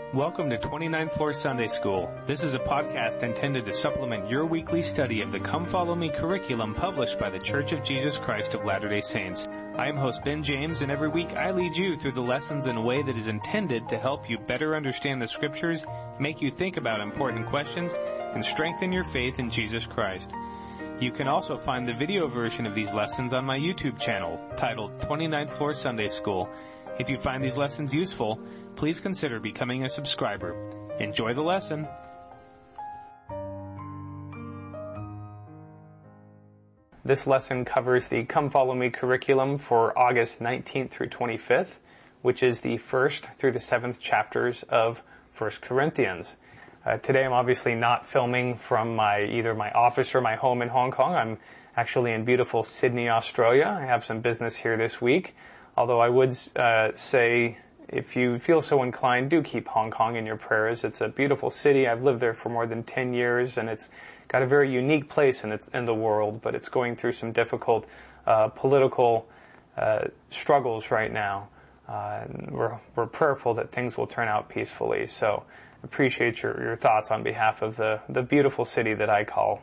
Welcome to 29th Floor Sunday School. This is a podcast intended to supplement your weekly study of the Come Follow Me curriculum published by the Church of Jesus Christ of Latter-day Saints. I am host Ben James, and every week I lead you through the lessons in a way that is intended to help you better understand the Scriptures, make you think about important questions, and strengthen your faith in Jesus Christ. You can also find the video version of these lessons on my YouTube channel, titled 29th Floor Sunday School. If you find these lessons useful, please consider becoming a subscriber. Enjoy the lesson. This lesson covers the Come Follow Me curriculum for August 19th through 25th, which is the 1st through the 7th chapters of 1 Corinthians. Today I'm obviously not filming from either my office or my home in Hong Kong. I'm actually in beautiful Sydney, Australia. I have some business here this week, although I would say, if you feel so inclined, do keep Hong Kong in your prayers. It's a beautiful city. I've lived there for more than 10 years, and it's got a very unique place in the world, but it's going through some difficult political struggles right now. We're prayerful that things will turn out peacefully. So appreciate your thoughts on behalf of the beautiful city that I call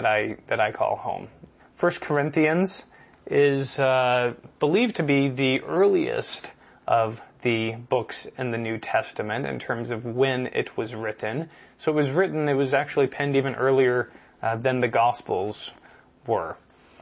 home. 1 Corinthians is believed to be the earliest of the books in the New Testament in terms of when it was written. So it was actually penned even earlier than the Gospels were.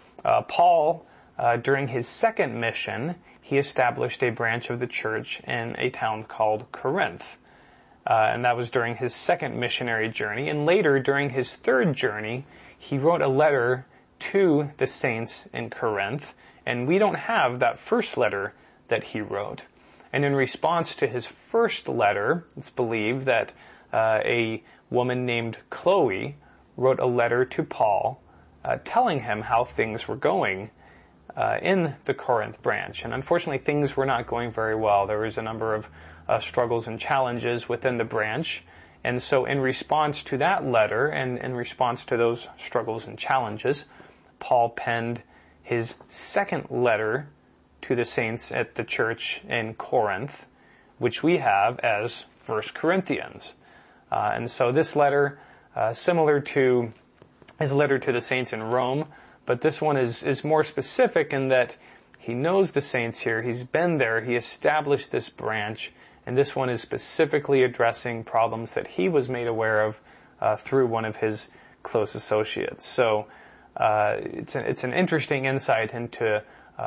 Paul, during his second mission, he established a branch of the church in a town called Corinth. And that was during his second missionary journey. And later, during his third journey, he wrote a letter to the saints in Corinth. And we don't have that first letter that he wrote. And in response to his first letter, it's believed that a woman named Chloe wrote a letter to Paul telling him how things were going in the Corinth branch. And unfortunately, things were not going very well. There was a number of struggles and challenges within the branch. And so in response to that letter and in response to those struggles and challenges, Paul penned his second letter to the saints at the church in Corinth, which we have as 1 Corinthians. And so this letter, similar to his letter to the saints in Rome, but this one is more specific in that he knows the saints here, he's been there, he established this branch, and this one is specifically addressing problems that he was made aware of through one of his close associates. So it's an interesting insight into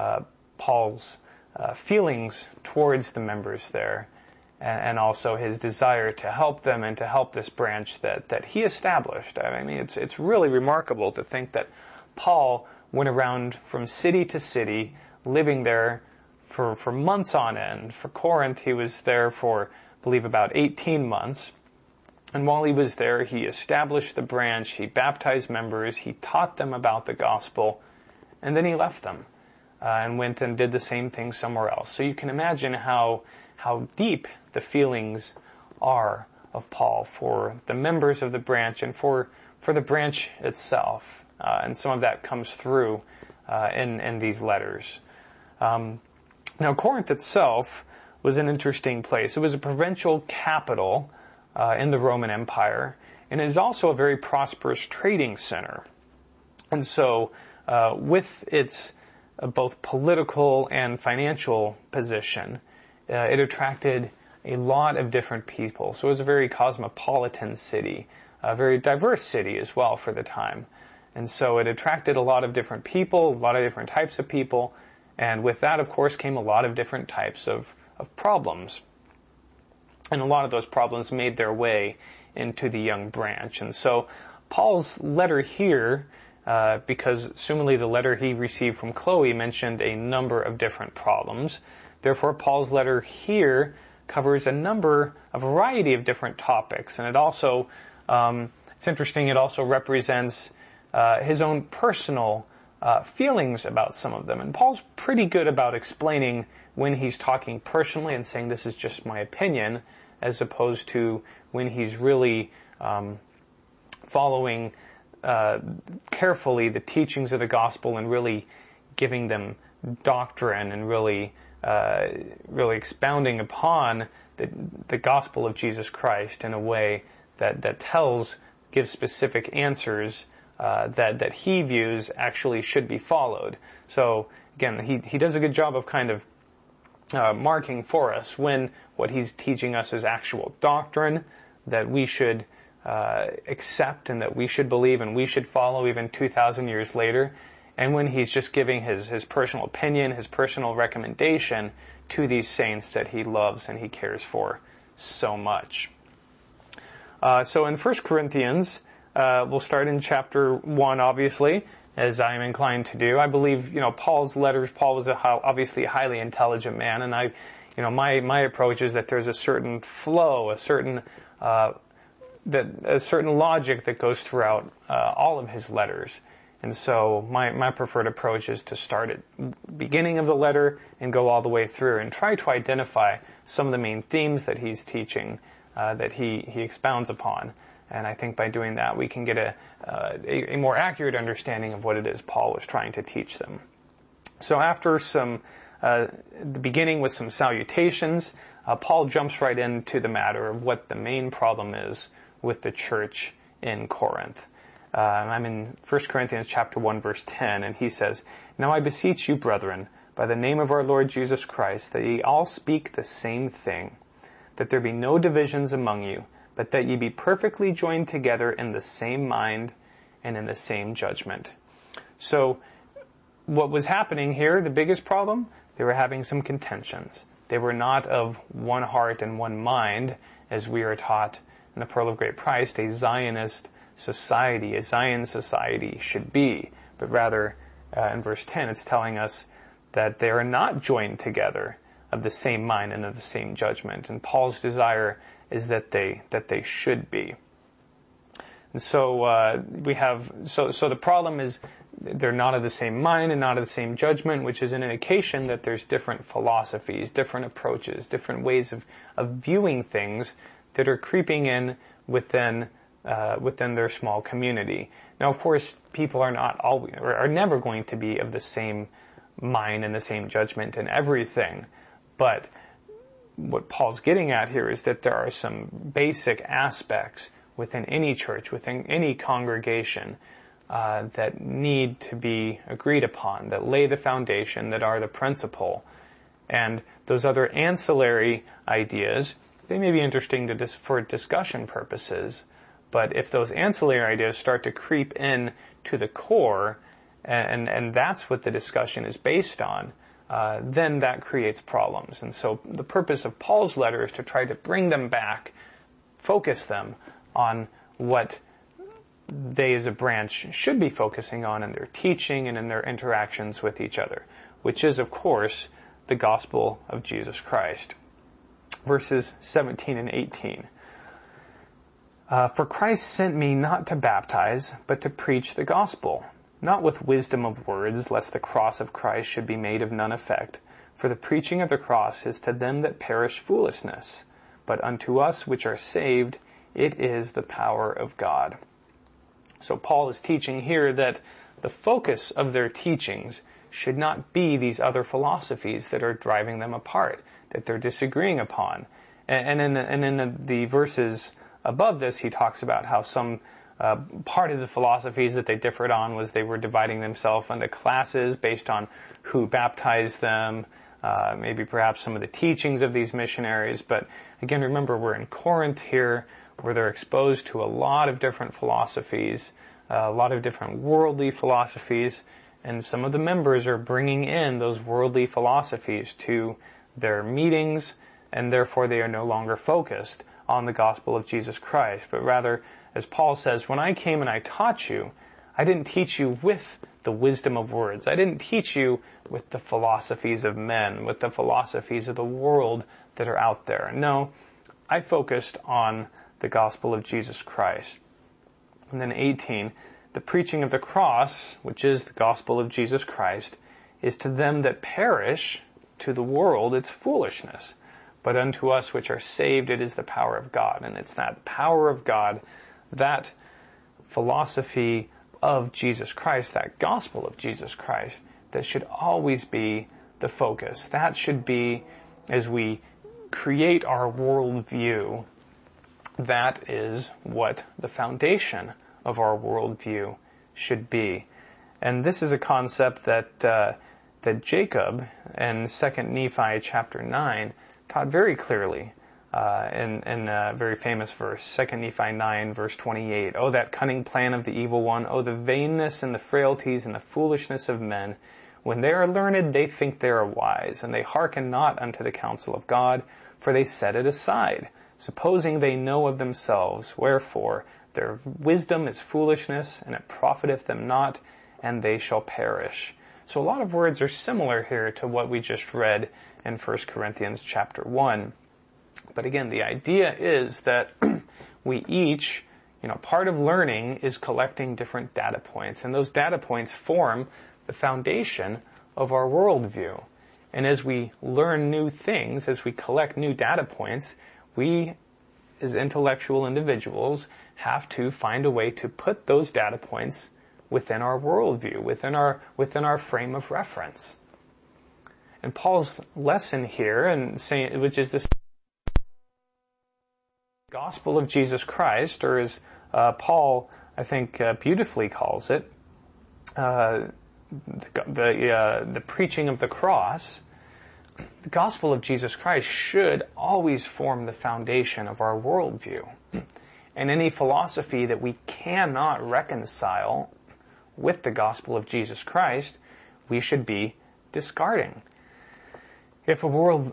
Paul's feelings towards the members there, and also his desire to help them and to help this branch that he established. I mean, it's really remarkable to think that Paul went around from city to city, living there for months on end. For Corinth, he was there for, I believe, about 18 months. And while he was there, he established the branch, he baptized members, he taught them about the gospel, and then he left them. And went and did the same thing somewhere else. So you can imagine how deep the feelings are of Paul for the members of the branch and for the branch itself. And some of that comes through in these letters. Now, Corinth itself was an interesting place. It was a provincial capital in the Roman Empire, and it is also a very prosperous trading center. And so with its both political and financial position, it attracted a lot of different people. So it was a very cosmopolitan city, a very diverse city as well for the time. And so it attracted a lot of different people, a lot of different types of people, and with that, of course, came a lot of different types of problems. And a lot of those problems made their way into the young branch. And so Paul's letter here, because assumingly the letter he received from Chloe mentioned a number of different problems. Therefore, Paul's letter here covers a variety of different topics. And it also, it's interesting, it also represents his own personal feelings about some of them. And Paul's pretty good about explaining when he's talking personally and saying this is just my opinion, as opposed to when he's really following carefully the teachings of the gospel and really giving them doctrine and really expounding upon the gospel of Jesus Christ in a way that gives specific answers that he views actually should be followed. So again, he does a good job of kind of marking for us when what he's teaching us is actual doctrine that we should accept and that we should believe and we should follow even 2,000 years later, and when he's just giving his personal opinion, his personal recommendation to these saints that he loves and he cares for so much. So in 1 Corinthians, we'll start in chapter 1, obviously, as I'm inclined to do. I believe, Paul's letters, Paul was obviously a highly intelligent man, and my approach is that there's a certain flow, a certain logic that goes throughout all of his letters. And so my preferred approach is to start at the beginning of the letter and go all the way through and try to identify some of the main themes that he's teaching, that he expounds upon. And I think by doing that, we can get a more accurate understanding of what it is Paul was trying to teach them. So after the beginning with some salutations, Paul jumps right into the matter of what the main problem is with the church in Corinth. I'm in 1 Corinthians chapter 1, verse 10, and he says, "Now I beseech you, brethren, by the name of our Lord Jesus Christ, that ye all speak the same thing, that there be no divisions among you, but that ye be perfectly joined together in the same mind and in the same judgment." So, what was happening here, the biggest problem, they were having some contentions. They were not of one heart and one mind, as we are taught in the Pearl of Great Price, a Zionist society, a Zion society should be. But rather, in verse 10, it's telling us that they are not joined together of the same mind and of the same judgment. And Paul's desire is that they should be. And so so the problem is they're not of the same mind and not of the same judgment, which is an indication that there's different philosophies, different approaches, different ways of viewing things that are creeping in within their small community. Now, of course, people are not always, or are never going to be of the same mind and the same judgment in everything. But what Paul's getting at here is that there are some basic aspects within any church, within any congregation, that need to be agreed upon, that lay the foundation, that are the principle. And those other ancillary ideas, they may be interesting for discussion purposes, but if those ancillary ideas start to creep in to the core, and that's what the discussion is based on, then that creates problems. And so the purpose of Paul's letter is to try to bring them back, focus them on what they as a branch should be focusing on in their teaching and in their interactions with each other, which is, of course, the gospel of Jesus Christ. Verses 17 and 18. "For Christ sent me not to baptize, but to preach the gospel, not with wisdom of words, lest the cross of Christ should be made of none effect. For the preaching of the cross is to them that perish foolishness, but unto us which are saved it is the power of God." So Paul is teaching here that the focus of their teachings should not be these other philosophies that are driving them apart, that they're disagreeing upon. And in the verses above this, he talks about how some part of the philosophies that they differed on was they were dividing themselves into classes based on who baptized them, maybe perhaps some of the teachings of these missionaries. But again, remember, we're in Corinth here, where they're exposed to a lot of different philosophies, a lot of different worldly philosophies, and some of the members are bringing in those worldly philosophies to their meetings, and therefore they are no longer focused on the gospel of Jesus Christ, but rather, as Paul says, when I came and I taught you, I didn't teach you with the wisdom of words. I didn't teach you with the philosophies of men, with the philosophies of the world that are out there. No, I focused on the gospel of Jesus Christ. And then 18, "The preaching of the cross, which is the gospel of Jesus Christ, is to them that perish, to the world, it's foolishness. But unto us which are saved, it is the power of God." And it's that power of God, that philosophy of Jesus Christ, that gospel of Jesus Christ, that should always be the focus. That should be, as we create our worldview, that is what the foundation of our worldview should be. And this is a concept that Jacob in 2 Nephi chapter 9 taught very clearly in a very famous verse, 2 Nephi 9 verse 28. "Oh, that cunning plan of the evil one! Oh, the vainness and the frailties and the foolishness of men! When they are learned, they think they are wise, and they hearken not unto the counsel of God, for they set it aside, supposing they know of themselves. Wherefore, their wisdom is foolishness, and it profiteth them not, and they shall perish." So a lot of words are similar here to what we just read in 1 Corinthians chapter 1. But again, the idea is that we each, part of learning is collecting different data points, and those data points form the foundation of our worldview. And as we learn new things, as we collect new data points, we, as intellectual individuals, have to find a way to put those data points within our worldview, within our frame of reference. And Paul's lesson here, which is this gospel of Jesus Christ, or as Paul, I think, beautifully calls it, the preaching of the cross. The gospel of Jesus Christ should always form the foundation of our worldview. And any philosophy that we cannot reconcile with the gospel of Jesus Christ, we should be discarding. If a worldview,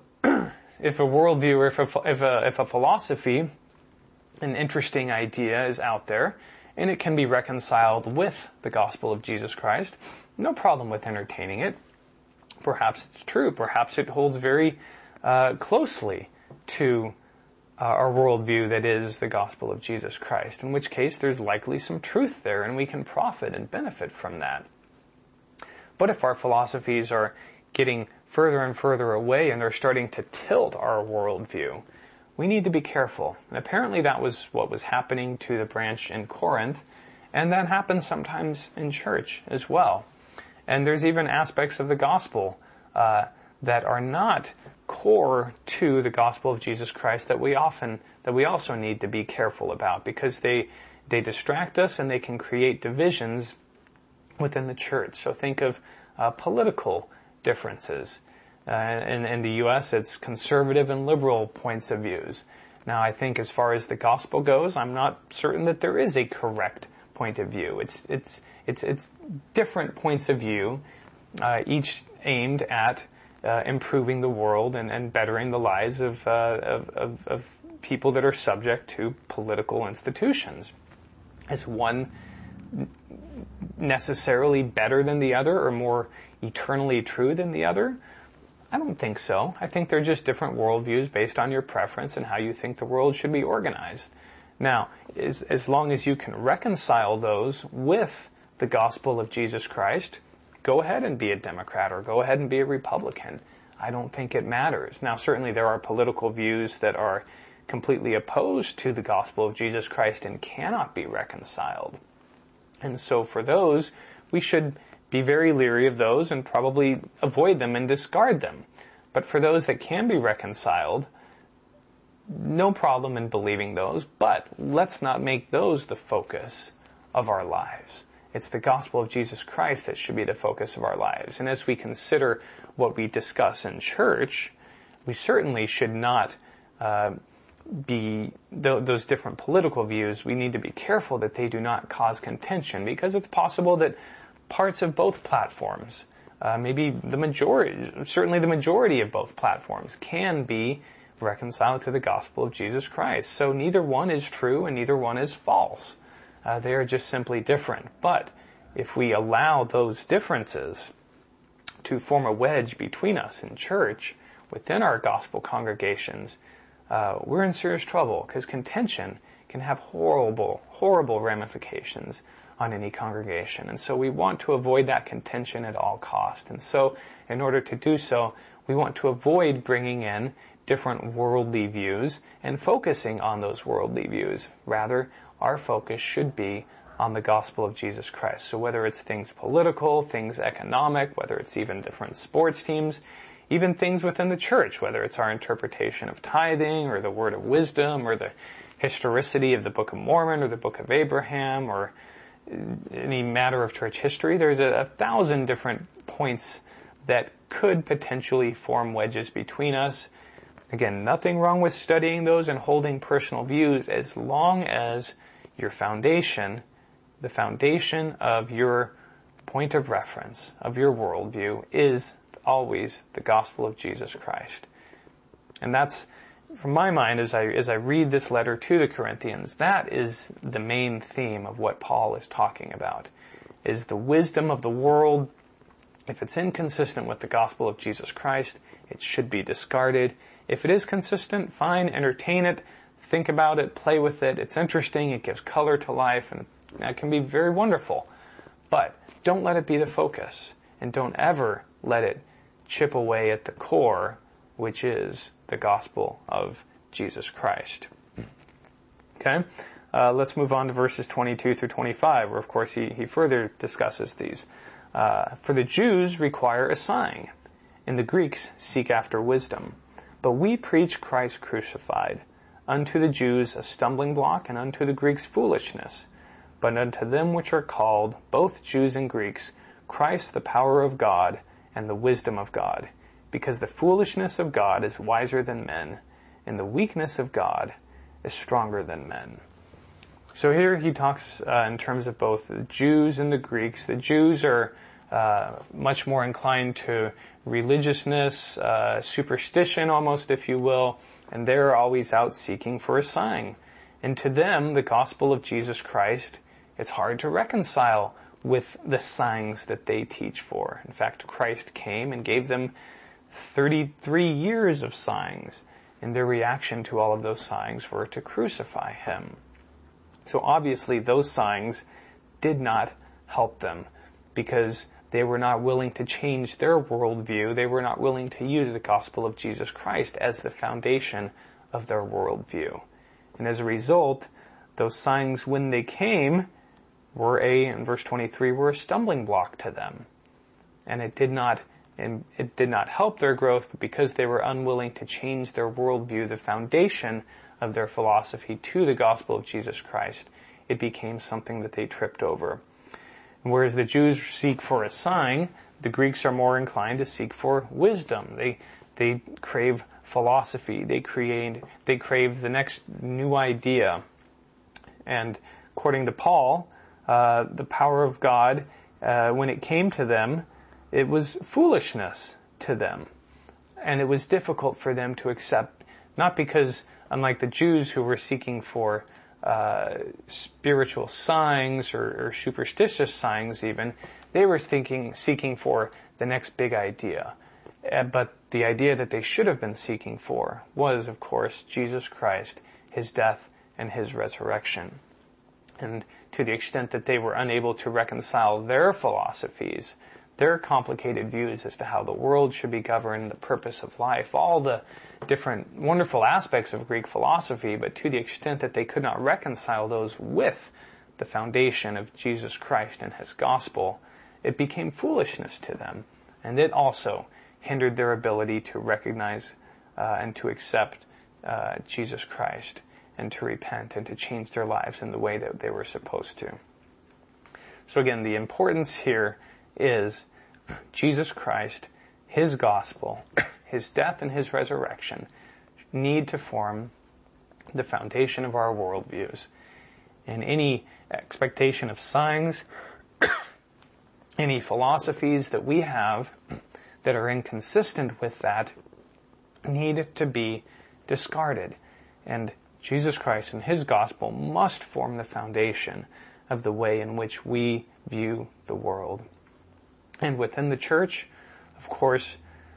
or if a philosophy, an interesting idea is out there, and it can be reconciled with the gospel of Jesus Christ, no problem with entertaining it. Perhaps it's true. Perhaps it holds very closely to our worldview that is the gospel of Jesus Christ, in which case there's likely some truth there, and we can profit and benefit from that. But if our philosophies are getting further and further away and they're starting to tilt our worldview, we need to be careful. And apparently that was what was happening to the branch in Corinth, and that happens sometimes in church as well. And there's even aspects of the gospel that are not core to the gospel of Jesus Christ that we also need to be careful about, because they distract us and they can create divisions within the church. So think of political differences. In the U.S., it's conservative and liberal points of views. Now, I think as far as the gospel goes, I'm not certain that there is a correct point of view. It's different points of view, each aimed at improving the world and bettering the lives of people that are subject to political institutions. Is one necessarily better than the other or more eternally true than the other? I don't think so. I think they're just different worldviews based on your preference and how you think the world should be organized. Now, as long as you can reconcile those with the gospel of Jesus Christ, go ahead and be a Democrat or go ahead and be a Republican. I don't think it matters. Now, certainly there are political views that are completely opposed to the gospel of Jesus Christ and cannot be reconciled. And so for those, we should be very leery of those and probably avoid them and discard them. But for those that can be reconciled, no problem in believing those, but let's not make those the focus of our lives. It's the gospel of Jesus Christ that should be the focus of our lives. And as we consider what we discuss in church, we certainly should not be those different political views. We need to be careful that they do not cause contention, because it's possible that parts of both platforms, maybe certainly the majority of both platforms, can be reconciled to the gospel of Jesus Christ. So neither one is true and neither one is false. They are just simply different. But if we allow those differences to form a wedge between us in church, within our gospel congregations, we're in serious trouble, because contention can have horrible, horrible ramifications on any congregation. And so we want to avoid that contention at all costs. And so in order to do so, we want to avoid bringing in different worldly views and focusing on those worldly views. Rather, our focus should be on the gospel of Jesus Christ. So whether it's things political, things economic, whether it's even different sports teams, even things within the church, whether it's our interpretation of tithing or the word of wisdom or the historicity of the Book of Mormon or the Book of Abraham or any matter of church history. There's a thousand different points that could potentially form wedges between us. Again, nothing wrong with studying those and holding personal views as long as your foundation, the foundation of your point of reference, of your worldview, is always the gospel of Jesus Christ. And that's, from my mind, as I read this letter to the Corinthians, that is the main theme of what Paul is talking about, is the wisdom of the world. If it's inconsistent with the gospel of Jesus Christ, it should be discarded. If it is consistent, fine, entertain it, think about it, play with it. It's interesting, it gives color to life, and that can be very wonderful. But don't let it be the focus, and don't ever let it chip away at the core, which is the gospel of Jesus Christ. Okay? Let's move on to verses 22 through 25, where of course he further discusses these. For the Jews require a sign, and the Greeks seek after wisdom. But we preach Christ crucified, unto the Jews a stumbling block, and unto the Greeks foolishness. But unto them which are called, both Jews and Greeks, Christ the power of God, and the wisdom of God. Because the foolishness of God is wiser than men, and the weakness of God is stronger than men. So here he talks in terms of both the Jews and the Greeks. The Jews are much more inclined to religiousness, superstition almost, if you will, and they're always out seeking for a sign. And to them, the gospel of Jesus Christ, it's hard to reconcile with the signs that they teach for. In fact, Christ came and gave them 33 years of signs, and their reaction to all of those signs were to crucify him. So obviously those signs did not help them, because they were not willing to change their worldview. They were not willing to use the gospel of Jesus Christ as the foundation of their worldview. And as a result, those signs, when they came, in verse 23, were a stumbling block to them. And it did not help their growth, but because they were unwilling to change their worldview, the foundation of their philosophy, to the gospel of Jesus Christ, it became something that they tripped over. Whereas the Jews seek for a sign, the Greeks are more inclined to seek for wisdom. They crave philosophy. They crave the next new idea. And according to Paul, the power of God, when it came to them, it was foolishness to them. And it was difficult for them to accept, not because, unlike the Jews who were seeking for spiritual signs or superstitious signs even, they were seeking for the next big idea. But the idea that they should have been seeking for was, of course, Jesus Christ, his death, and his resurrection. And to the extent that they were unable to reconcile their philosophies, their complicated views as to how the world should be governed, the purpose of life, all the different wonderful aspects of Greek philosophy, but to the extent that they could not reconcile those with the foundation of Jesus Christ and his gospel, it became foolishness to them. And it also hindered their ability to recognize and to accept Jesus Christ and to repent and to change their lives in the way that they were supposed to. So again, the importance here is Jesus Christ, his gospel, his death and his resurrection need to form the foundation of our worldviews. And any expectation of signs, any philosophies that we have that are inconsistent with that need to be discarded. And Jesus Christ and his gospel must form the foundation of the way in which we view the world. And within the church, of course,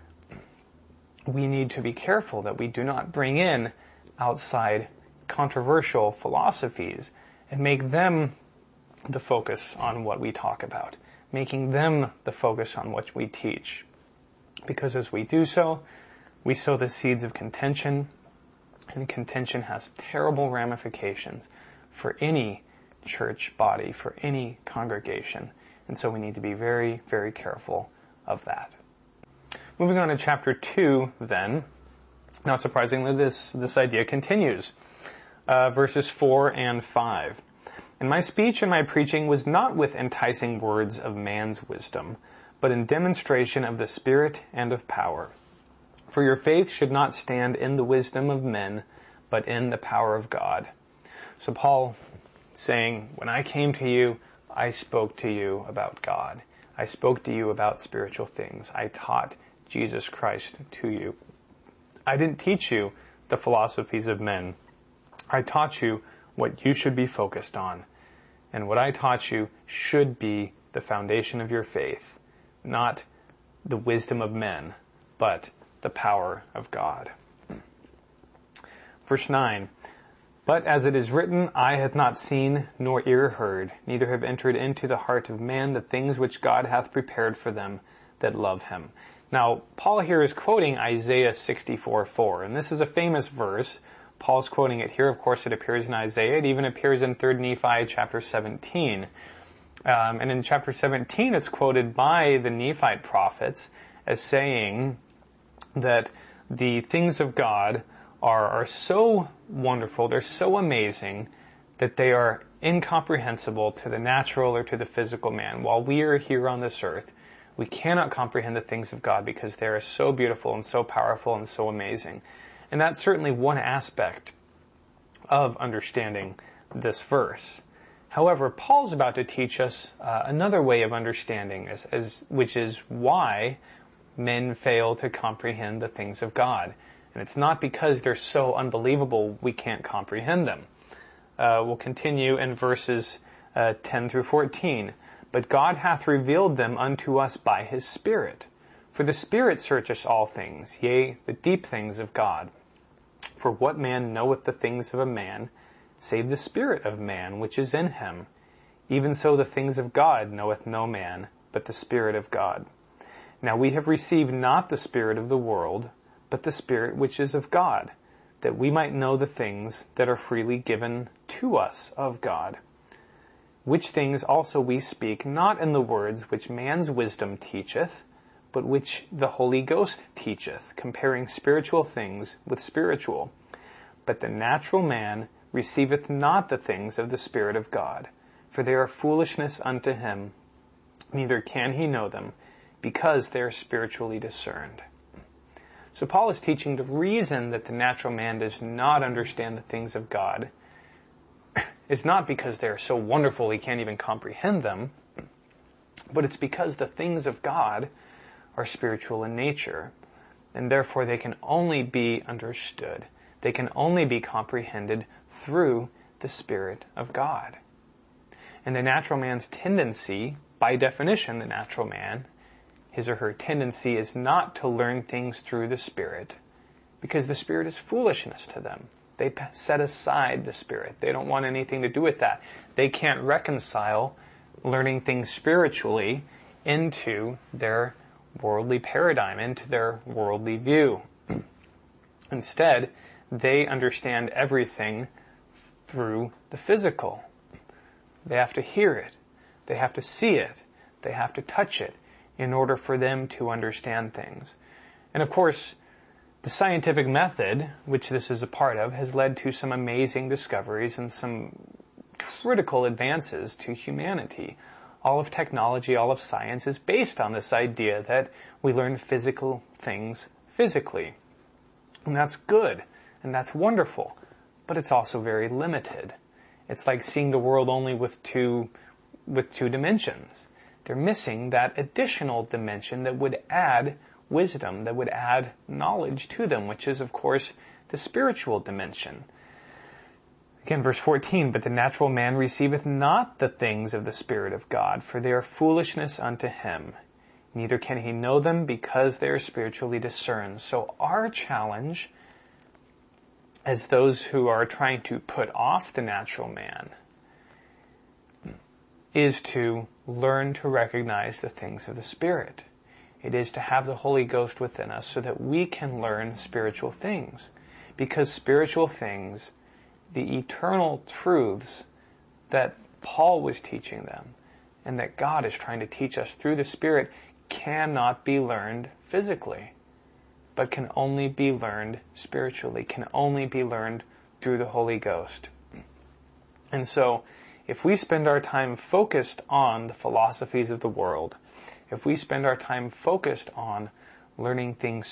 we need to be careful that we do not bring in outside controversial philosophies and make them the focus on what we talk about, making them the focus on what we teach. Because as we do so, we sow the seeds of contention, and contention has terrible ramifications for any church body, for any congregation. And so we need to be very, very careful of that. Moving on to chapter 2, then, not surprisingly, this idea continues. Verses 4 and 5. And my speech and my preaching was not with enticing words of man's wisdom, but in demonstration of the Spirit and of power. For your faith should not stand in the wisdom of men, but in the power of God. So Paul saying, when I came to you, I spoke to you about God. I spoke to you about spiritual things. I taught Jesus Christ to you. I didn't teach you the philosophies of men. I taught you what you should be focused on. And what I taught you should be the foundation of your faith, not the wisdom of men, but the power of God. Verse 9, but as it is written, eye hath not seen, nor ear heard, neither have entered into the heart of man the things which God hath prepared for them that love him. Now, Paul here is quoting Isaiah 64:4, and this is a famous verse. Paul's quoting it here. Of course, it appears in Isaiah. It even appears in 3 Nephi chapter 17. And in chapter 17, it's quoted by the Nephite prophets as saying that the things of God are so wonderful, they're so amazing, that they are incomprehensible to the natural or to the physical man. While we are here on this earth, we cannot comprehend the things of God because they are so beautiful and so powerful and so amazing. And that's certainly one aspect of understanding this verse. However, Paul's about to teach us another way of understanding, which is why men fail to comprehend the things of God. And it's not because they're so unbelievable we can't comprehend them. We'll continue in verses 10 through 14. But God hath revealed them unto us by his Spirit. For the Spirit searcheth all things, yea, the deep things of God. For what man knoweth the things of a man, save the spirit of man which is in him? Even so the things of God knoweth no man, but the Spirit of God. Now we have received not the spirit of the world, but the Spirit which is of God, that we might know the things that are freely given to us of God. Which things also we speak, not in the words which man's wisdom teacheth, but which the Holy Ghost teacheth, comparing spiritual things with spiritual. But the natural man receiveth not the things of the Spirit of God, for they are foolishness unto him, neither can he know them, because they are spiritually discerned. So Paul is teaching the reason that the natural man does not understand the things of God is not because they are so wonderful he can't even comprehend them, but it's because the things of God are spiritual in nature, and therefore they can only be understood. They can only be comprehended through the Spirit of God. And the natural man's tendency, by definition, the natural man, his or her tendency is not to learn things through the Spirit, because the Spirit is foolishness to them. They set aside the Spirit. They don't want anything to do with that. They can't reconcile learning things spiritually into their worldly paradigm, into their worldly view. Instead, they understand everything through the physical. They have to hear it. They have to see it. They have to touch it in order for them to understand things. And of course, the scientific method, which this is a part of, has led to some amazing discoveries and some critical advances to humanity. All of technology, all of science is based on this idea that we learn physical things physically. And that's good, and that's wonderful, but it's also very limited. It's like seeing the world only with two dimensions. They're missing that additional dimension that would add wisdom, that would add knowledge to them, which is, of course, the spiritual dimension. Again, verse 14, but the natural man receiveth not the things of the Spirit of God, for they are foolishness unto him. Neither can he know them, because they are spiritually discerned. So our challenge, as those who are trying to put off the natural man, is to learn to recognize the things of the Spirit. It is to have the Holy Ghost within us so that we can learn spiritual things. Because spiritual things, the eternal truths that Paul was teaching them and that God is trying to teach us through the Spirit, cannot be learned physically, but can only be learned spiritually, can only be learned through the Holy Ghost. And so, if we spend our time focused on the philosophies of the world, if we spend our time focused on learning things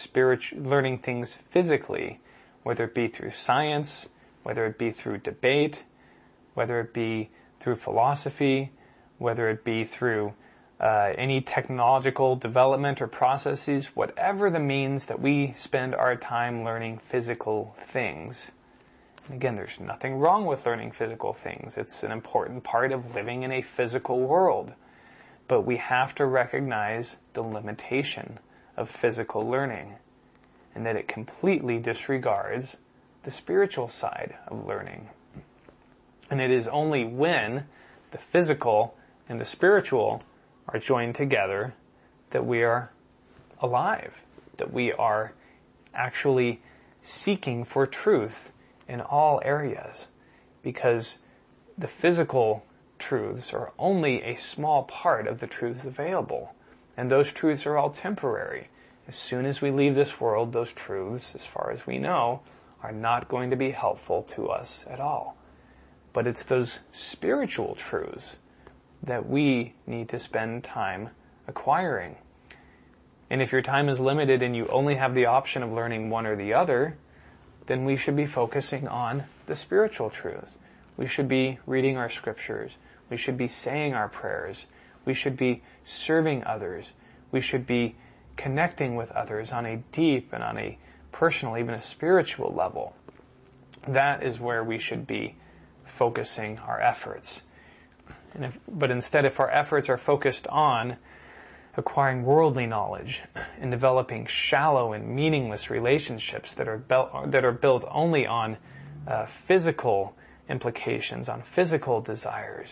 physically, whether it be through science, whether it be through debate, whether it be through philosophy, whether it be through any technological development or processes, whatever the means that we spend our time learning physical things. And again, there's nothing wrong with learning physical things. It's an important part of living in a physical world. But we have to recognize the limitation of physical learning, and that it completely disregards the spiritual side of learning. And it is only when the physical and the spiritual are joined together that we are alive, that we are actually seeking for truth in all areas, because the physical truths are only a small part of the truths available, and those truths are all temporary. As soon as we leave this world, those truths, as far as we know, are not going to be helpful to us at all. But it's those spiritual truths that we need to spend time acquiring. And if your time is limited and you only have the option of learning one or the other, then we should be focusing on the spiritual truths. We should be reading our scriptures. We should be saying our prayers. We should be serving others. We should be connecting with others on a deep and on a personal, even a spiritual level. That is where we should be focusing our efforts. But instead, if our efforts are focused on acquiring worldly knowledge and developing shallow and meaningless relationships that are built only on physical implications, on physical desires,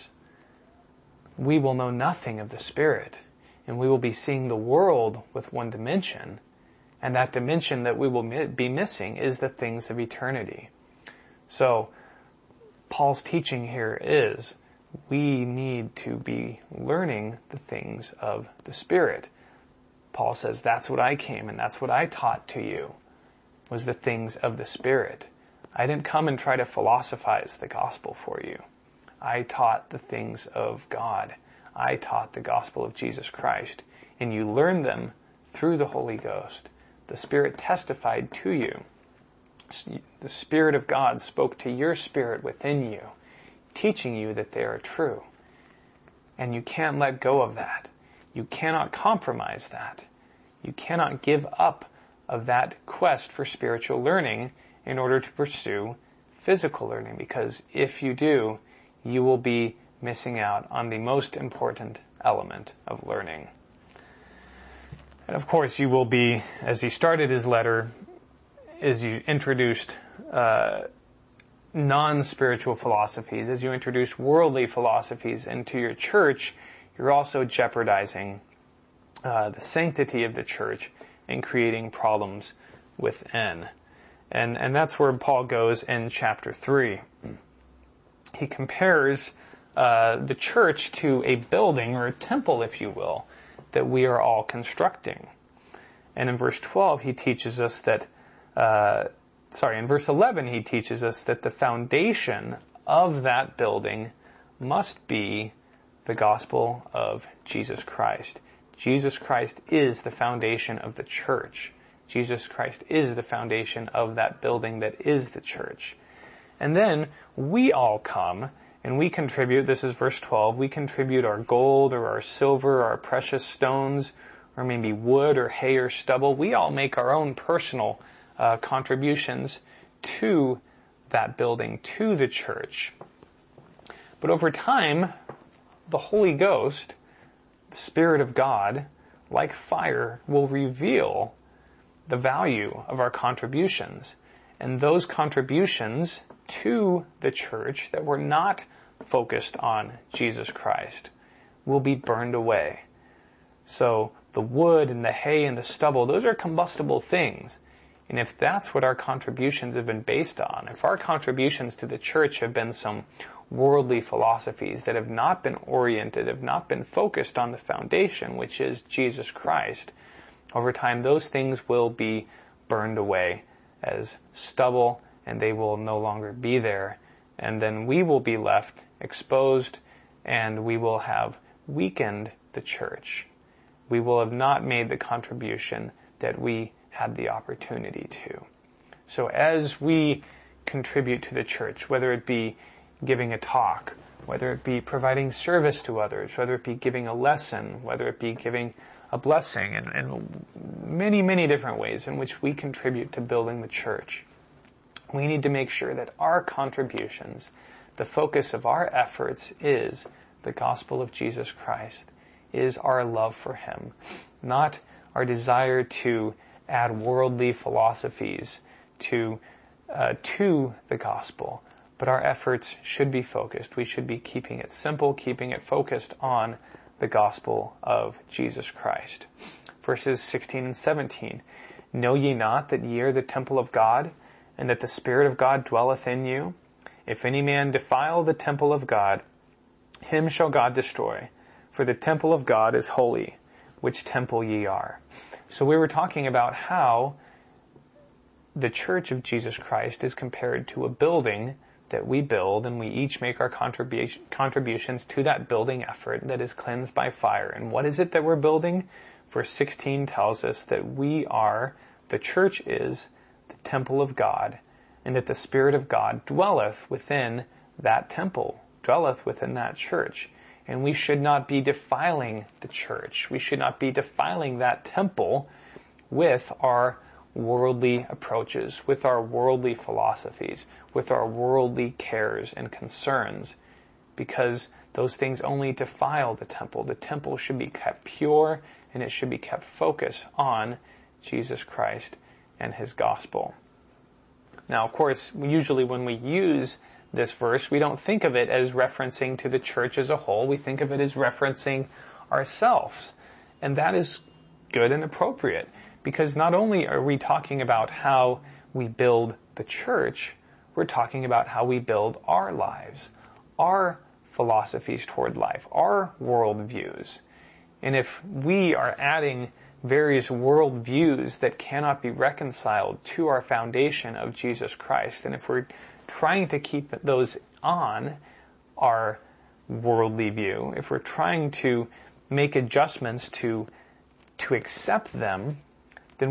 we will know nothing of the Spirit, and we will be seeing the world with one dimension, and that dimension that we will be missing is the things of eternity. So, Paul's teaching here is we need to be learning the things of the Spirit. Paul says, that's what I came and that's what I taught to you, was the things of the Spirit. I didn't come and try to philosophize the gospel for you. I taught the things of God. I taught the gospel of Jesus Christ. And you learned them through the Holy Ghost. The Spirit testified to you. The Spirit of God spoke to your spirit within you, teaching you that they are true. And you can't let go of that. You cannot compromise that. You cannot give up of that quest for spiritual learning in order to pursue physical learning, because if you do, you will be missing out on the most important element of learning. And of course, you will be, as he started his letter, as you introduced non-spiritual philosophies, as you introduce worldly philosophies into your church, you're also jeopardizing the sanctity of the church and creating problems within. And that's where Paul goes in chapter 3. He compares the church to a building, or a temple, if you will, that we are all constructing. And in verse 12, he teaches us that, in verse 11, he teaches us that the foundation of that building must be the gospel of Jesus Christ. Jesus Christ is the foundation of the church. Jesus Christ is the foundation of that building that is the church. And then we all come and we contribute, this is verse 12, we contribute our gold or our silver, or our precious stones, or maybe wood or hay or stubble. We all make our own personal contributions to that building, to the church. But over time, the Holy Ghost, the Spirit of God, like fire, will reveal the value of our contributions. And those contributions to the church that were not focused on Jesus Christ will be burned away. So the wood and the hay and the stubble, those are combustible things. And if that's what our contributions have been based on, if our contributions to the church have been some worldly philosophies that have not been oriented, have not been focused on the foundation, which is Jesus Christ, over time those things will be burned away as stubble, and they will no longer be there. And then we will be left exposed, and we will have weakened the church. We will have not made the contribution that we had the opportunity to. So as we contribute to the church, whether it be giving a talk, whether it be providing service to others, whether it be giving a lesson, whether it be giving a blessing, and many, many different ways in which we contribute to building the church, we need to make sure that our contributions, the focus of our efforts, is the gospel of Jesus Christ, is our love for Him, not our desire to add worldly philosophies to the gospel, but our efforts should be focused. We should be keeping it simple, keeping it focused on the gospel of Jesus Christ. Verses 16 and 17. Know ye not that ye are the temple of God, and that the Spirit of God dwelleth in you? If any man defile the temple of God, him shall God destroy. For the temple of God is holy, which temple ye are. So we were talking about how the church of Jesus Christ is compared to a building that we build, and we each make our contributions to that building effort that is cleansed by fire. And what is it that we're building? Verse 16 tells us that the church is the temple of God, and that the Spirit of God dwelleth within that temple, dwelleth within that church. And we should not be defiling the church. We should not be defiling that temple with our worldly approaches, with our worldly philosophies, with our worldly cares and concerns, because those things only defile the temple. The temple should be kept pure, and it should be kept focused on Jesus Christ and His gospel. Now, of course, usually when we use this verse, we don't think of it as referencing to the church as a whole. We think of it as referencing ourselves. And that is good and appropriate, because not only are we talking about how we build the church, we're talking about how we build our lives, our philosophies toward life, our worldviews. And if we are adding various worldviews that cannot be reconciled to our foundation of Jesus Christ, and if we're trying to keep those on our worldly view, if we're trying to make adjustments to accept them, then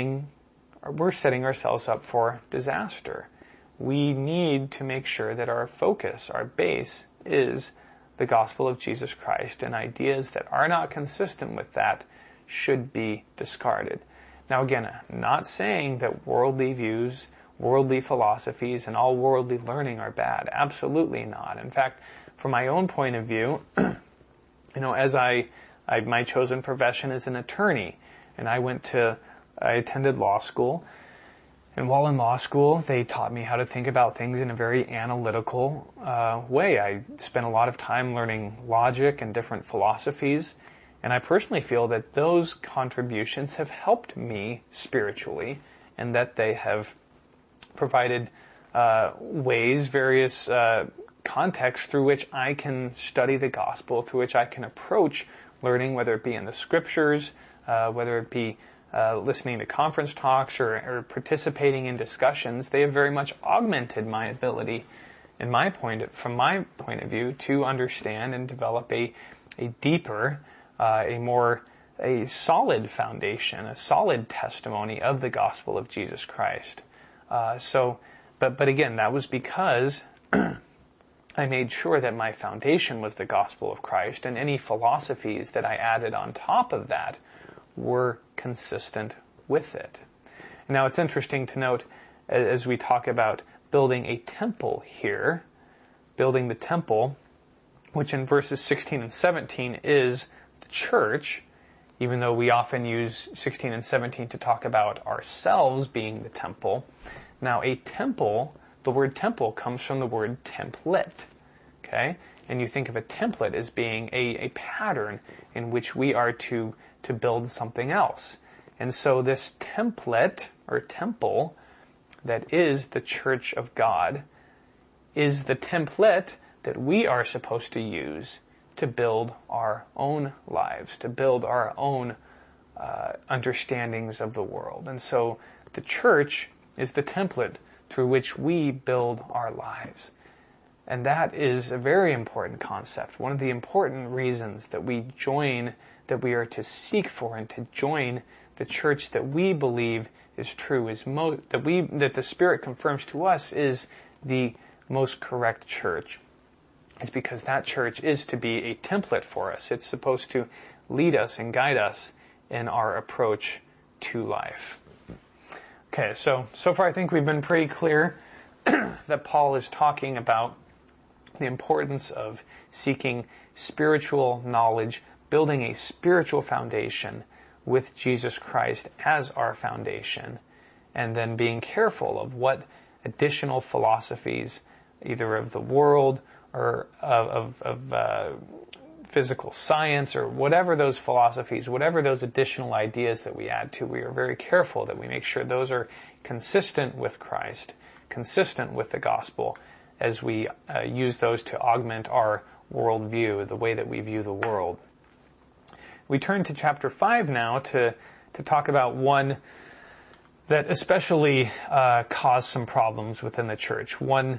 we're setting ourselves up for disaster. We need to make sure that our focus, our base, is the gospel of Jesus Christ, and ideas that are not consistent with that should be discarded. Now again, I'm not saying that worldly views, worldly philosophies, and all worldly learning are bad. Absolutely not. In fact, from my own point of view, as my chosen profession is an attorney, and I attended law school, and while in law school, they taught me how to think about things in a very analytical way. I spent a lot of time learning logic and different philosophies, and I personally feel that those contributions have helped me spiritually, and that they have provided ways, various contexts through which I can study the gospel, through which I can approach learning, whether it be in the scriptures, whether it be listening to conference talks or participating in discussions. They have very much augmented my ability, from my point of view, to understand and develop a deeper, a solid foundation, a solid testimony of the gospel of Jesus Christ. But again, that was because I made sure that my foundation was the gospel of Christ, and any philosophies that I added on top of that were consistent with it. Now, it's interesting to note, as we talk about building a temple here, building the temple, which in verses 16 and 17 is the church, even though we often use 16 and 17 to talk about ourselves being the temple. Now, a temple, the word temple comes from the word template, okay? And you think of a template as being a pattern in which we are to build something else. And so this template, or temple, that is the church of God, is the template that we are supposed to use to build our own lives, to build our own understandings of the world. And so the church is the template through which we build our lives. And that is a very important concept. One of the important reasons that we are to seek for and to join the church that we believe is true, that the Spirit confirms to us is the most correct church, is because that church is to be a template for us. It's supposed to lead us and guide us in our approach to life. Okay, so far I think we've been pretty clear that Paul is talking about the importance of seeking spiritual knowledge, building a spiritual foundation with Jesus Christ as our foundation, and then being careful of what additional philosophies, either of the world or of physical science, or whatever those philosophies, whatever those additional ideas that we add to, we are very careful that we make sure those are consistent with Christ, consistent with the gospel, as we use those to augment our worldview, the way that we view the world. We turn to chapter 5 now to talk about one that especially caused some problems within the church. One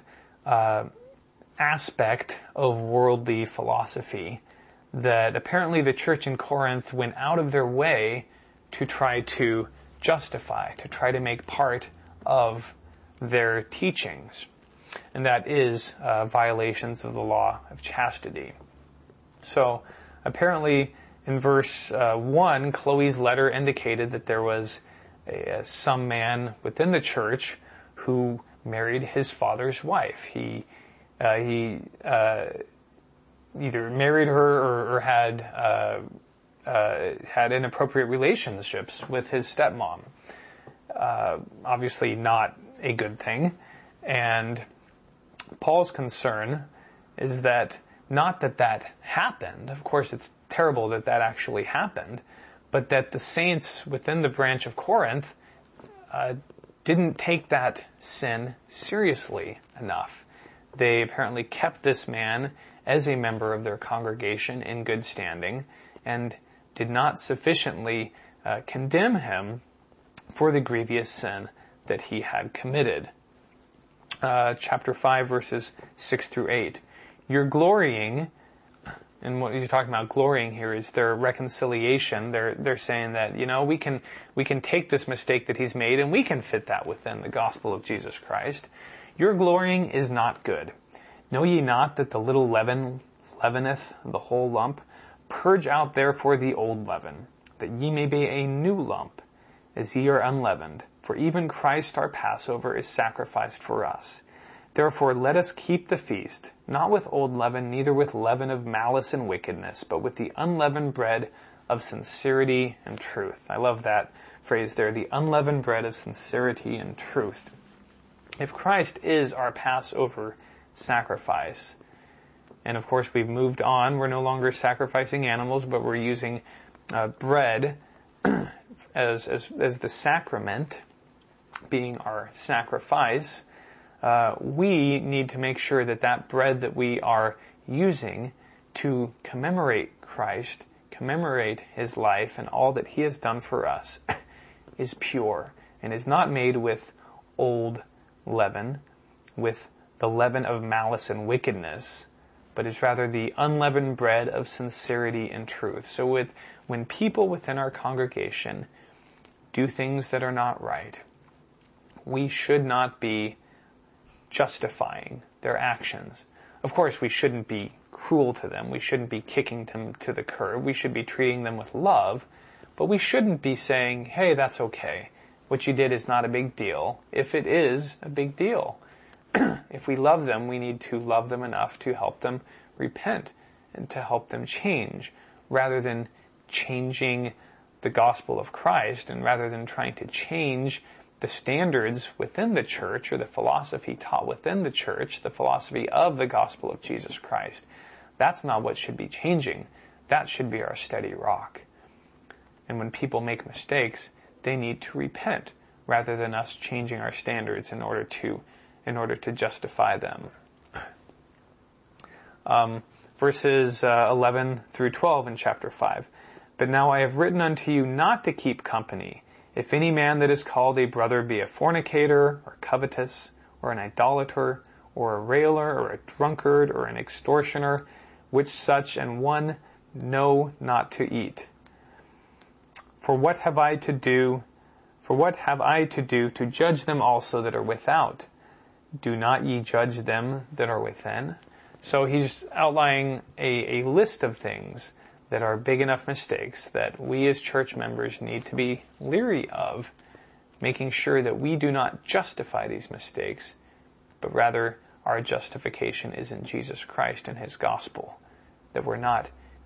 aspect of worldly philosophy that apparently the church in Corinth went out of their way to try to justify, to try to make part of their teachings. And that is violations of the law of chastity. So apparently in verse 1, Chloe's letter indicated that there was some man within the church who married his father's wife. He either married her or had inappropriate relationships with his stepmom. Obviously not a good thing. And Paul's concern is that not that happened. Of course, it's terrible that actually happened, but that the saints within the branch of Corinth didn't take that sin seriously enough. They apparently kept this man as a member of their congregation in good standing and did not sufficiently condemn him for the grievous sin that he had committed. Chapter 5, verses 6 through 8. Your glorying, and what he's talking about glorying here is their reconciliation. They're saying that, we can take this mistake that he's made and we can fit that within the gospel of Jesus Christ. Your glorying is not good. Know ye not that the little leaven leaveneth the whole lump? Purge out therefore the old leaven, that ye may be a new lump, as ye are unleavened. For even Christ our Passover is sacrificed for us. Therefore let us keep the feast, not with old leaven, neither with leaven of malice and wickedness, but with the unleavened bread of sincerity and truth. I love that phrase there, the unleavened bread of sincerity and truth. If Christ is our Passover sacrifice, and of course we've moved on, we're no longer sacrificing animals, but we're using bread as the sacrament, being our sacrifice, we need to make sure that bread that we are using to commemorate Christ, commemorate his life and all that he has done for us, is pure and is not made with old leaven, with the leaven of malice and wickedness, but is rather the unleavened bread of sincerity and truth. So when people within our congregation do things that are not right, we should not be justifying their actions. Of course, we shouldn't be cruel to them. We shouldn't be kicking them to the curb. We should be treating them with love, but we shouldn't be saying, hey, that's okay. What you did is not a big deal, if it is a big deal. If we love them, we need to love them enough to help them repent and to help them change, rather than changing the gospel of Christ, and rather than trying to change the standards within the church or the philosophy taught within the church, the philosophy of the gospel of Jesus Christ. That's not what should be changing. That should be our steady rock. And when people make mistakes, they need to repent, rather than us changing our standards in order to justify them. verses 11 through 12 in chapter 5. But now I have written unto you not to keep company, if any man that is called a brother be a fornicator, or covetous, or an idolater, or a railer, or a drunkard, or an extortioner, which such an one know not to eat. For what have I to do to judge them also that are without? Do not ye judge them that are within? So he's outlining a list of things that are big enough mistakes that we as church members need to be leery of, making sure that we do not justify these mistakes, but rather our justification is in Jesus Christ and His gospel. That we're not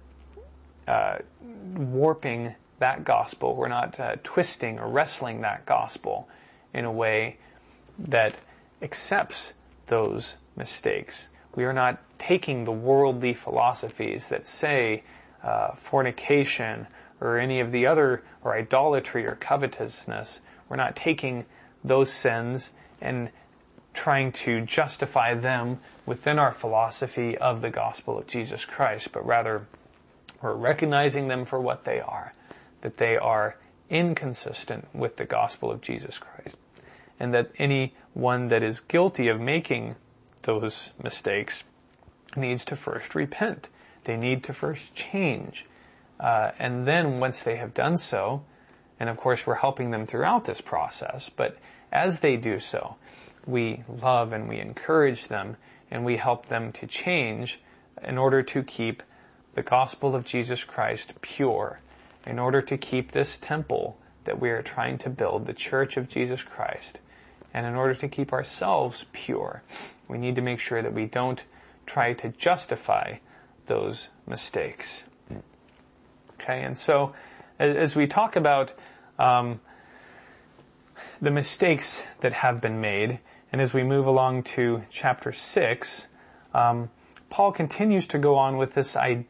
warping that gospel, we're not twisting or wrestling that gospel in a way that accepts those mistakes. We are not taking the worldly philosophies that say fornication or any of the other, or idolatry or covetousness. We're not taking those sins and trying to justify them within our philosophy of the gospel of Jesus Christ, but rather we're recognizing them for what they are, that they are inconsistent with the gospel of Jesus Christ, and that anyone that is guilty of making those mistakes needs to first repent. They need to first change. And then once they have done so, and of course we're helping them throughout this process, but as they do so, we love and we encourage them and we help them to change in order to keep the gospel of Jesus Christ pure, in order to keep this temple that we are trying to build, the church of Jesus Christ, and in order to keep ourselves pure. We need to make sure that we don't try to justify those mistakes. Okay, and so as we talk about the mistakes that have been made, and as we move along to chapter 6, Paul continues to go on with this idea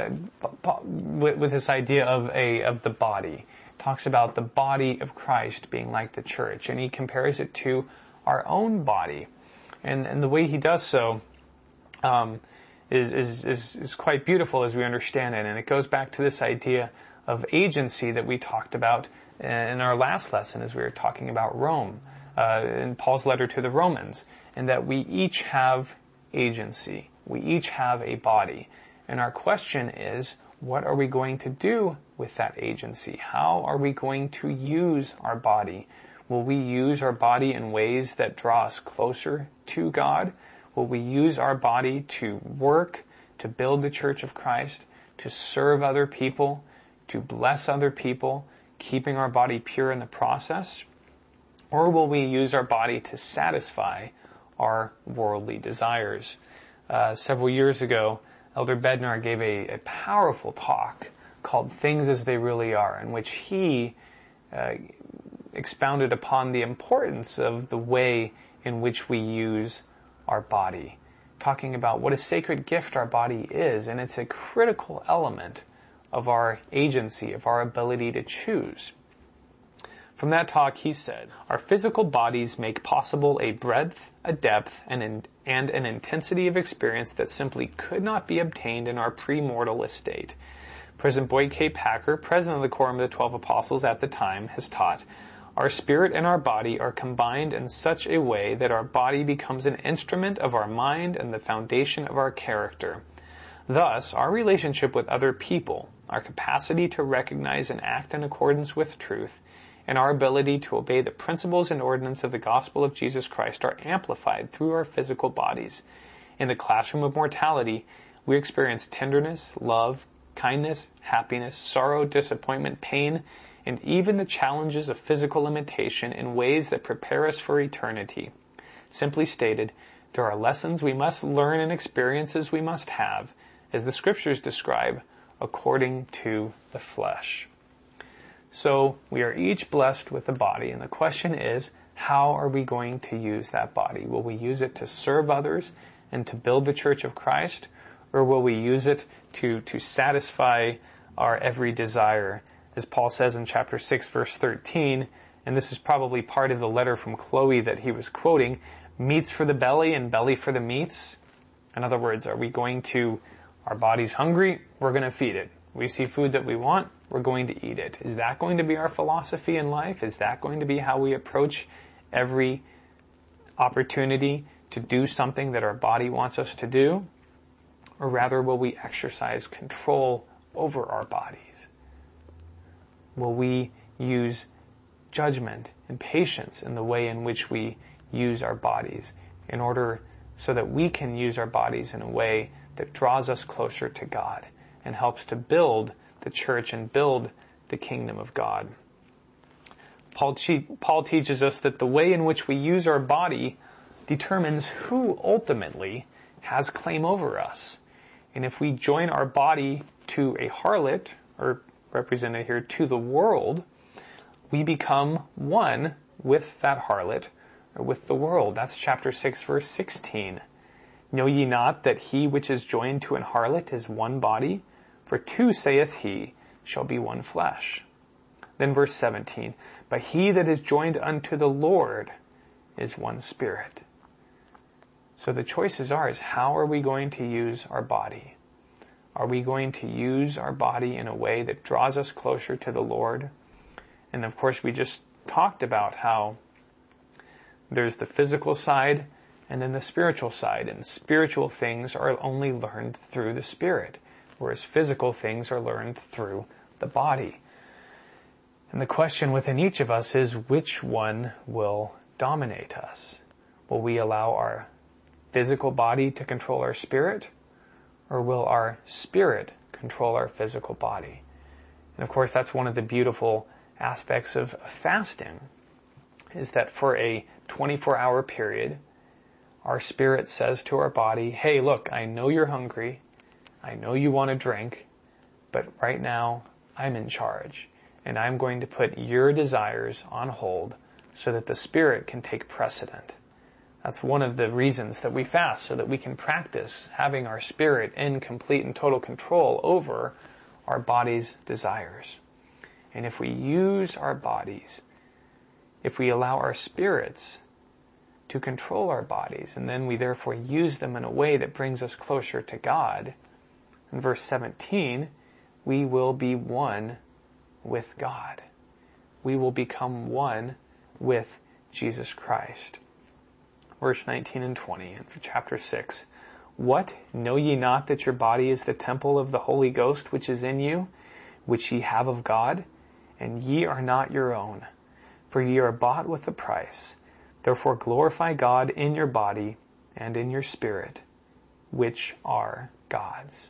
of the body. Talks about the body of Christ being like the church, and he compares it to our own body. And the way he does so is quite beautiful as we understand it. And it goes back to this idea of agency that we talked about in our last lesson as we were talking about Rome, in Paul's letter to the Romans, and that we each have agency. We each have a body. And our question is, what are we going to do with that agency? How are we going to use our body? Will we use our body in ways that draw us closer to God? Will we use our body to work, to build the church of Christ, to serve other people, to bless other people, keeping our body pure in the process? Or will we use our body to satisfy our worldly desires? Several years ago, Elder Bednar gave a powerful talk called Things as They Really Are, in which he expounded upon the importance of the way in which we use our body, talking about what a sacred gift our body is, and it's a critical element of our agency, of our ability to choose. From that talk, he said, "Our physical bodies make possible a breadth, a depth, and an intensity of experience that simply could not be obtained in our premortal estate." President Boyd K. Packer, president of the Quorum of the 12 Apostles at the time, has taught, "Our spirit and our body are combined in such a way that our body becomes an instrument of our mind and the foundation of our character. Thus, our relationship with other people, our capacity to recognize and act in accordance with truth, and our ability to obey the principles and ordinances of the gospel of Jesus Christ are amplified through our physical bodies. In the classroom of mortality, we experience tenderness, love, kindness, happiness, sorrow, disappointment, pain, and even the challenges of physical limitation in ways that prepare us for eternity. Simply stated, there are lessons we must learn and experiences we must have, as the scriptures describe, according to the flesh." So we are each blessed with a body, and the question is, how are we going to use that body? Will we use it to serve others and to build the church of Christ, or will we use it to satisfy our every desire? As Paul says in chapter 6, verse 13, and this is probably part of the letter from Chloe that he was quoting, "Meats for the belly and belly for the meats." In other words, our body's hungry, we're going to feed it. We see food that we want, we're going to eat it. Is that going to be our philosophy in life? Is that going to be how we approach every opportunity to do something that our body wants us to do? Or rather, will we exercise control over our bodies? Will we use judgment and patience in the way in which we use our bodies in order so that we can use our bodies in a way that draws us closer to God and helps to build the church and build the kingdom of God? Paul teaches us that the way in which we use our body determines who ultimately has claim over us. And if we join our body to a harlot, or represented here to the world, we become one with that harlot, or with the world. That's chapter 6, verse 16. Know ye not that he which is joined to an harlot is one body? For two, saith he, shall be one flesh. Then verse 17. But he that is joined unto the Lord is one spirit. So the choice is ours. How are we going to use our body? Are we going to use our body in a way that draws us closer to the Lord? And of course, we just talked about how there's the physical side and then the spiritual side. And spiritual things are only learned through the Spirit, whereas physical things are learned through the body. And the question within each of us is, which one will dominate us? Will we allow our physical body to control our spirit? Or will our spirit control our physical body? And of course, that's one of the beautiful aspects of fasting, is that for a 24-hour period, our spirit says to our body, hey, look, I know you're hungry. I know you want to drink, but right now I'm in charge, and I'm going to put your desires on hold so that the spirit can take precedent. That's one of the reasons that we fast, so that we can practice having our spirit in complete and total control over our body's desires. And if we use our bodies, if we allow our spirits to control our bodies, and then we therefore use them in a way that brings us closer to God, in verse 17, we will be one with God. We will become one with Jesus Christ. Verse 19 and 20 in chapter 6. What? Know ye not that your body is the temple of the Holy Ghost which is in you, which ye have of God? And ye are not your own, for ye are bought with a price. Therefore glorify God in your body and in your spirit, which are God's.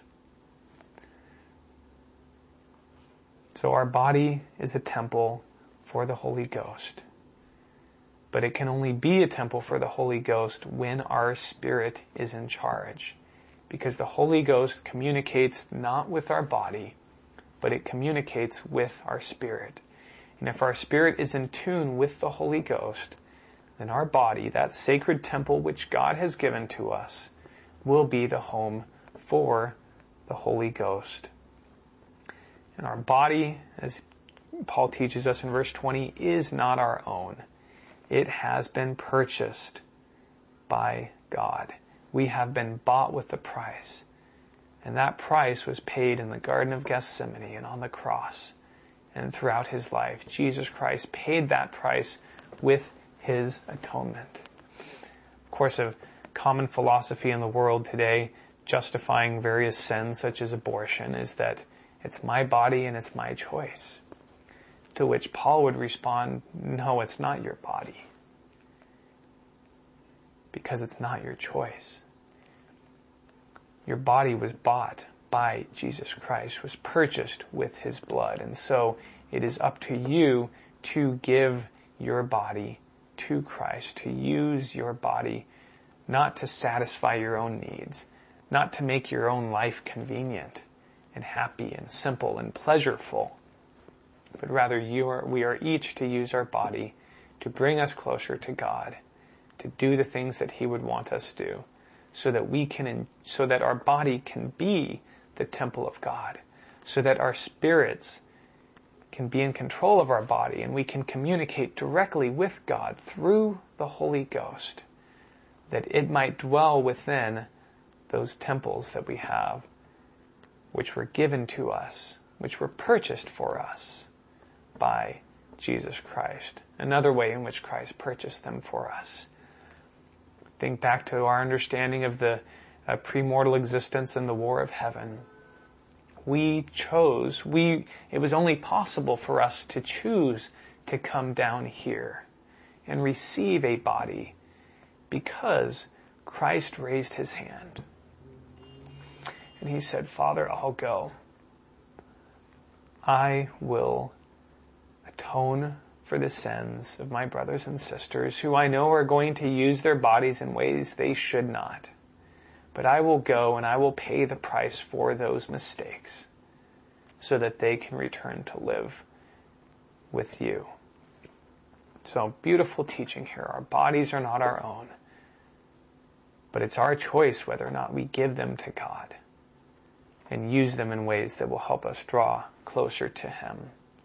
So our body is a temple for the Holy Ghost. But it can only be a temple for the Holy Ghost when our spirit is in charge. Because the Holy Ghost communicates not with our body, but it communicates with our spirit. And if our spirit is in tune with the Holy Ghost, then our body, that sacred temple which God has given to us, will be the home for the Holy Ghost. And our body, as Paul teaches us in verse 20, is not our own. It has been purchased by God. We have been bought with a price. And that price was paid in the Garden of Gethsemane and on the cross. And throughout his life, Jesus Christ paid that price with his atonement. Of course, a common philosophy in the world today, justifying various sins such as abortion, is that it's my body and it's my choice. To which Paul would respond, no, it's not your body. Because it's not your choice. Your body was bought by Jesus Christ, was purchased with his blood. And so it is up to you to give your body to Christ, to use your body not to satisfy your own needs, not to make your own life convenient and happy and simple and pleasureful, but rather we are each to use our body to bring us closer to God, to do the things that he would want us to do, so that our body can be the temple of God, so that our spirits can be in control of our body and we can communicate directly with God through the Holy Ghost, that it might dwell within those temples that we have, which were given to us, which were purchased for us by Jesus Christ. Another way in which Christ purchased them for us. Think back to our understanding of the premortal existence and the war of heaven. It was only possible for us to choose to come down here and receive a body because Christ raised his hand. And he said, Father, I'll go. I will atone for the sins of my brothers and sisters who I know are going to use their bodies in ways they should not. But I will go and I will pay the price for those mistakes so that they can return to live with you. So beautiful teaching here. Our bodies are not our own, but it's our choice whether or not we give them to God and use them in ways that will help us draw closer to him.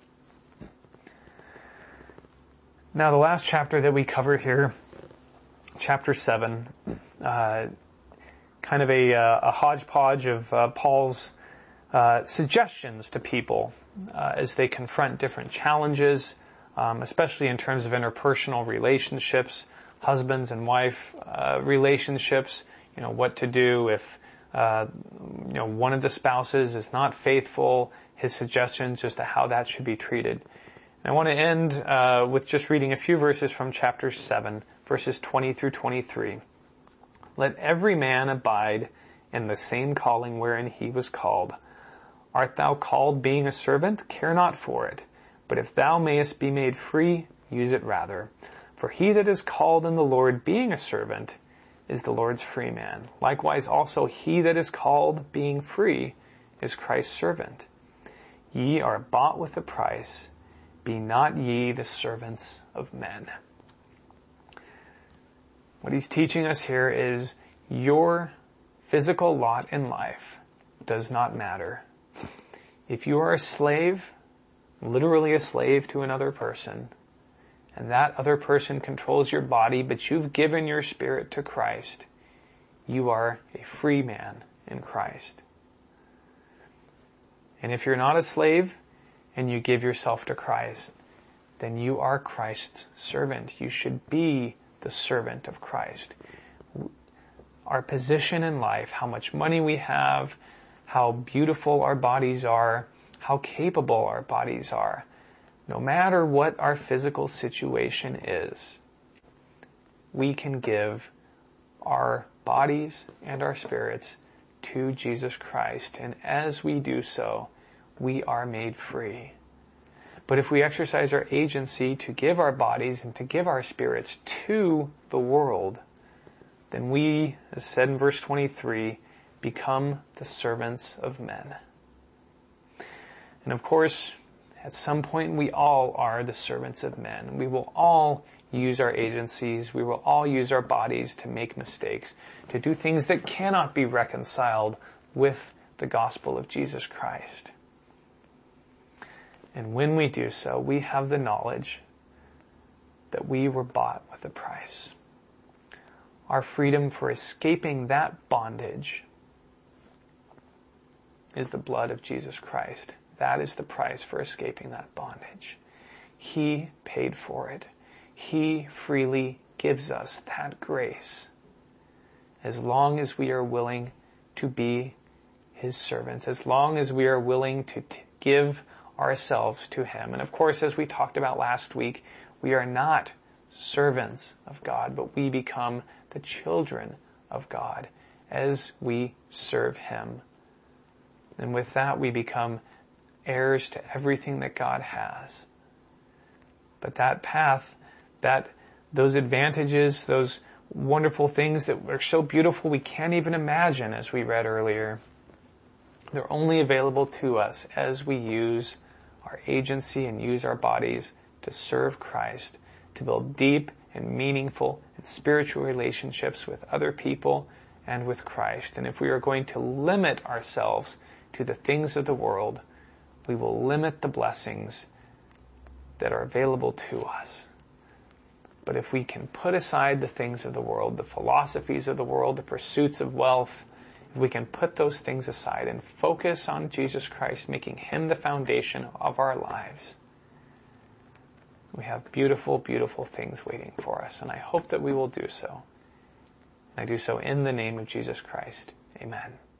Now, the last chapter that we cover here, chapter 7, kind of a hodgepodge of Paul's suggestions to people as they confront different challenges, especially in terms of interpersonal relationships, husbands and wife relationships, what to do if one of the spouses is not faithful, his suggestions as to how that should be treated. And I want to end with just reading a few verses from chapter 7, verses 20 through 23. Let every man abide in the same calling wherein he was called. Art thou called being a servant? Care not for it. But if thou mayest be made free, use it rather. For he that is called in the Lord being a servant is the Lord's free man. Likewise also he that is called being free is Christ's servant. Ye are bought with a price. Be not ye the servants of men. What he's teaching us here is your physical lot in life does not matter. If you are a slave, literally a slave to another person, and that other person controls your body, but you've given your spirit to Christ, you are a free man in Christ. And if you're not a slave and you give yourself to Christ, then you are Christ's servant. You should be the servant of Christ. Our position in life, how much money we have, how beautiful our bodies are, how capable our bodies are, no matter what our physical situation is, we can give our bodies and our spirits to Jesus Christ. And as we do so, we are made free. But if we exercise our agency to give our bodies and to give our spirits to the world, then we, as said in verse 23, become the servants of men. And of course, at some point we all are the servants of men. We will all use our agencies. We will all use our bodies to make mistakes, to do things that cannot be reconciled with the gospel of Jesus Christ. And when we do so, we have the knowledge that we were bought with a price. Our freedom for escaping that bondage is the blood of Jesus Christ. That is the price for escaping that bondage. He paid for it. He freely gives us that grace as long as we are willing to be his servants, as long as we are willing to give ourselves to him. And of course, as we talked about last week, we are not servants of God, but we become the children of God as we serve him. And with that, we become heirs to everything that God has. But that path, those advantages, those wonderful things that are so beautiful we can't even imagine, as we read earlier, they're only available to us as we use our agency and use our bodies to serve Christ, to build deep and meaningful and spiritual relationships with other people and with Christ. And if we are going to limit ourselves to the things of the world, we will limit the blessings that are available to us. But if we can put aside the things of the world, the philosophies of the world, the pursuits of wealth, we can put those things aside and focus on Jesus Christ, making Him the foundation of our lives, we have beautiful, beautiful things waiting for us. And I hope that we will do so. I do so in the name of Jesus Christ. Amen.